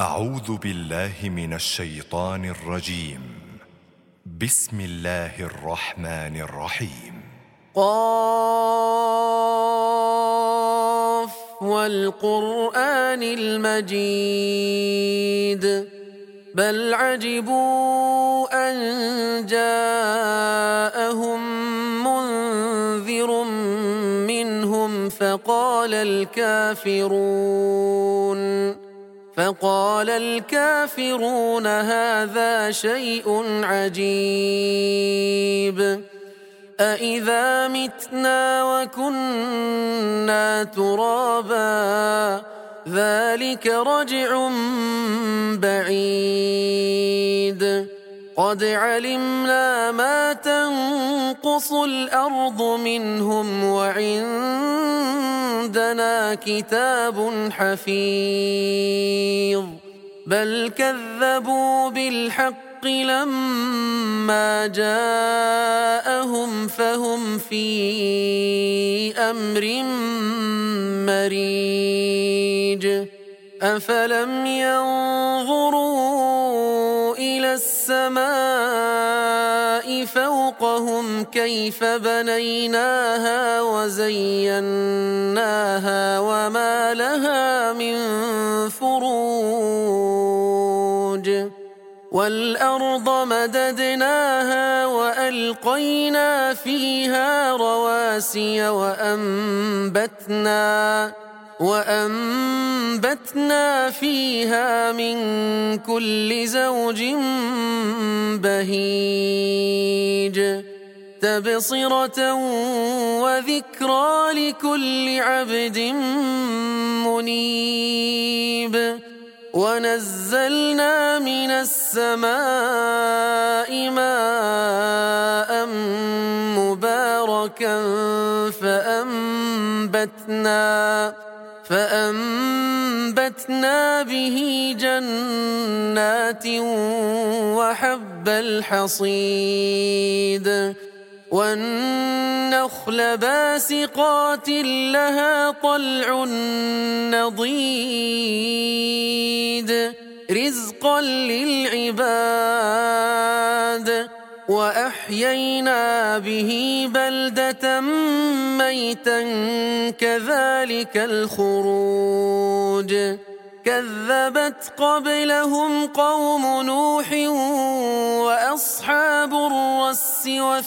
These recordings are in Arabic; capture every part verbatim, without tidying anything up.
أعوذ بالله من الشيطان الرجيم. بسم الله الرحمن الرحيم. قاف والقرآن المجيد بل عجبوا أن جاءهم منذر منهم فقال الكافرون فقال الكافرون هذا شيء عجيب أإذا متنا وكنا ترابا ذلك رجع بعيد قد علمنا ما تنقص الأرض منهم وعندنا كتاب حفيظ بل كذبوا بالحق لما جاءهم فهم في أمر مريج أفلم ينظروا إلى السماء فوقهم كيف بنيناها وزيناها وما لها من فروج والأرض مددناها وألقينا فيها رواسي وأنبتنا وأنبتنا فيها من كل زوج بهيج تبصرة وذكرى لكل عبد منيب ونزلنا من السماء ماء مباركا فأنبتنا فأنبتنا به جنات وحب الحصيد والنخل باسقات لها طلع نضيد رزقا للعباد وأحيينا به بلدة ميتا كذلك الخروج كذبت قبلهم قوم نوح وأصحاب الرس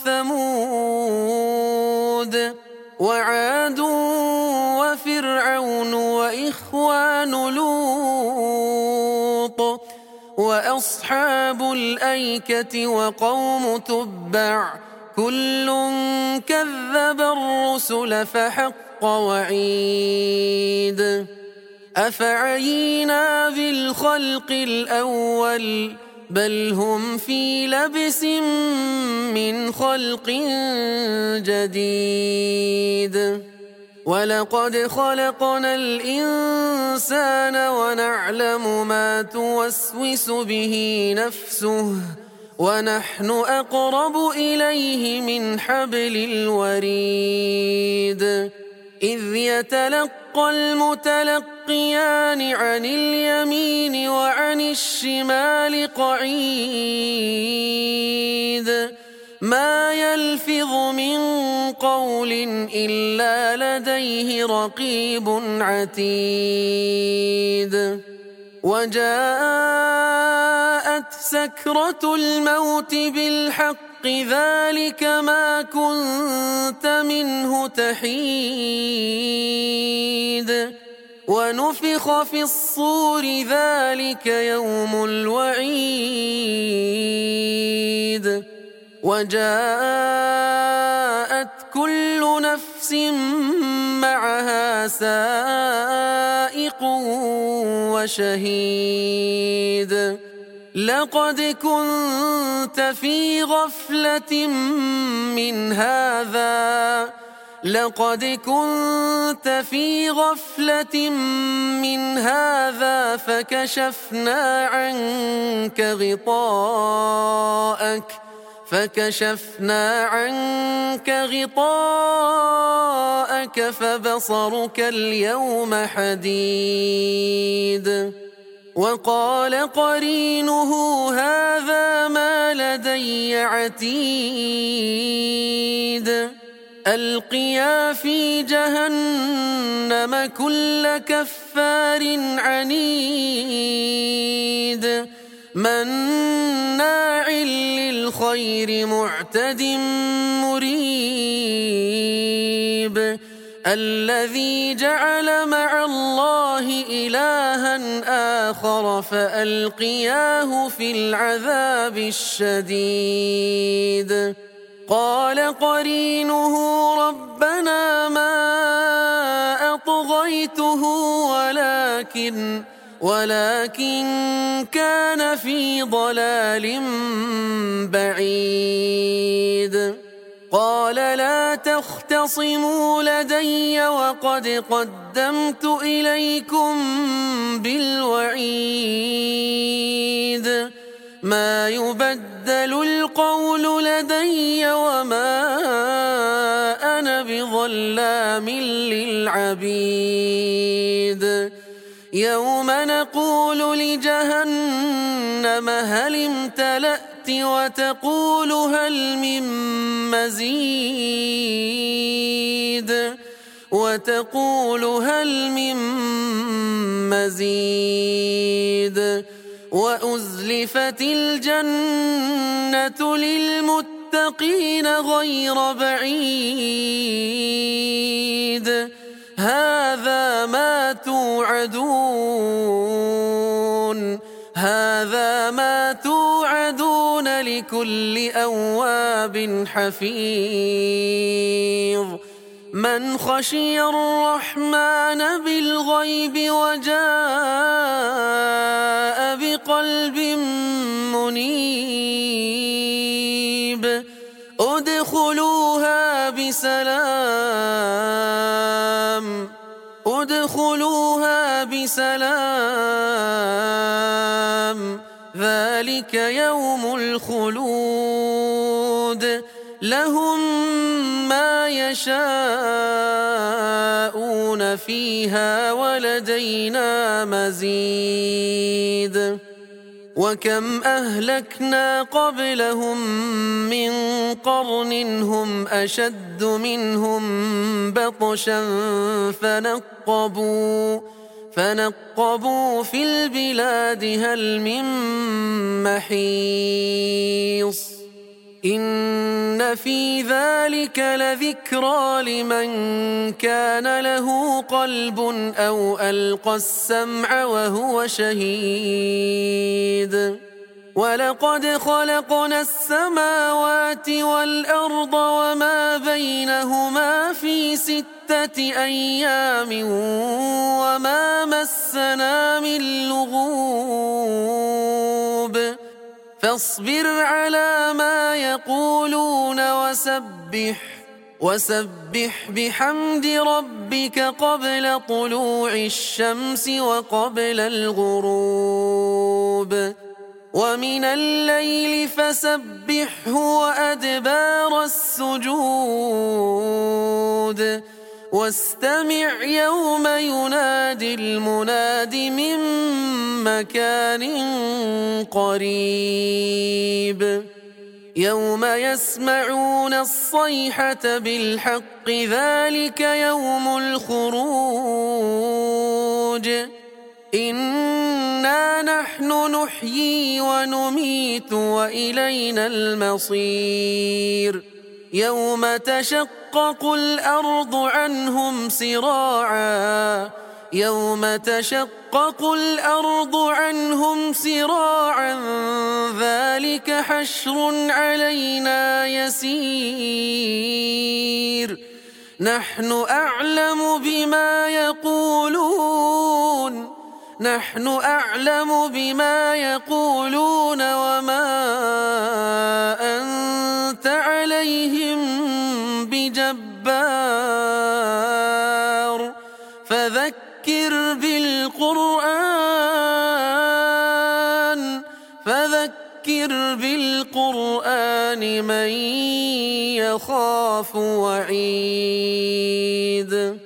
وثمود وعاد وفرعون وإخوان لوط وأصحاب الأيكة وقوم تبع كل كذب الرسل فحق وعيد أفعينا بالخلق الأول بل هم في لبس من خلق جديد ولقد خلقنا الإنسان ونعلم ما توسوس به نفسه ونحن أقرب إليه من حبل الوريد إذ يتلقى المتلقيان عن اليمين وعن الشمال قعيد ما يلفظ من قول إلا لديه رقيب عتيد وجاءت سكرة الموت بالحق ذلك ما كنت منه تحيد ونفخ في الصور ذلك يوم الوعيد وجاءت كل نفس معها سائق وشهيد لقد كنت في غفلة من هذا لقد كنت في غفلة من هذا فكشفنا عنك غطاءك فكشفنا عنك غطاءك فبصرك اليوم حديد وقال قرينه هذا ما لدي عتيد ألقيا في جهنم كل كفار عنيد مناع للخير معتد مريب الذي جعل مع الله إلها آخر فألقياه في العذاب الشديد قال قرينه ربنا ما أطغيته ولكن ولكن كان في ضلال بعيد قال لا تختصموا لدي وقد قدمت إليكم بالوعيد ما يبدل القول لدي وما أنا بظلام للعبيد يوم نقول لجهنم هل امتلأت وتقول هل من مزيد وتقول هل من مزيد وأزلفت الجنة للمتقين غير بعيد هذا ما توعدون هذا ما توعدون لكل أواب حفيظ من خشي الرحمن بالغيب وجاء بقلب منيب ادخلوها بسلام ادخلوها بسلام ذلك يوم الخلود لهم ما يشاءون فيها ولدينا مزيد وكم أهلكنا قبلهم من قرن هم أشد منهم بطشا فنقبوا فنقبوا في البلاد هل من محيص إن في ذلك لذكرى لمن كان له قلب أو ألقى السمع وهو شهيد ولقد خلقنا السماوات والأرض وما بينهما في ستة أيام وما مسنا من لغوب فاصبر على ما يقولون وسبح وسبح بحمد ربك قبل طلوع الشمس وقبل الغروب ومن الليل فسبحه وأدبار السجود واستمع يوم ينادي المناد من مكان قريب يوم يسمعون الصيحة بالحق ذلك يوم الخروج إنا نحن نحيي ونميت وإلينا المصير يوم تشقق الأرض عنهم سراعا يوم تشقق الأرض عنهم سراعا ذلك حشر علينا يسير نحن أعلم بما يقولون نحن أعلم بما يقولون وما أنت عليهم بجبار فذكر بالقرآن فذكر بالقرآن من يخاف وعيد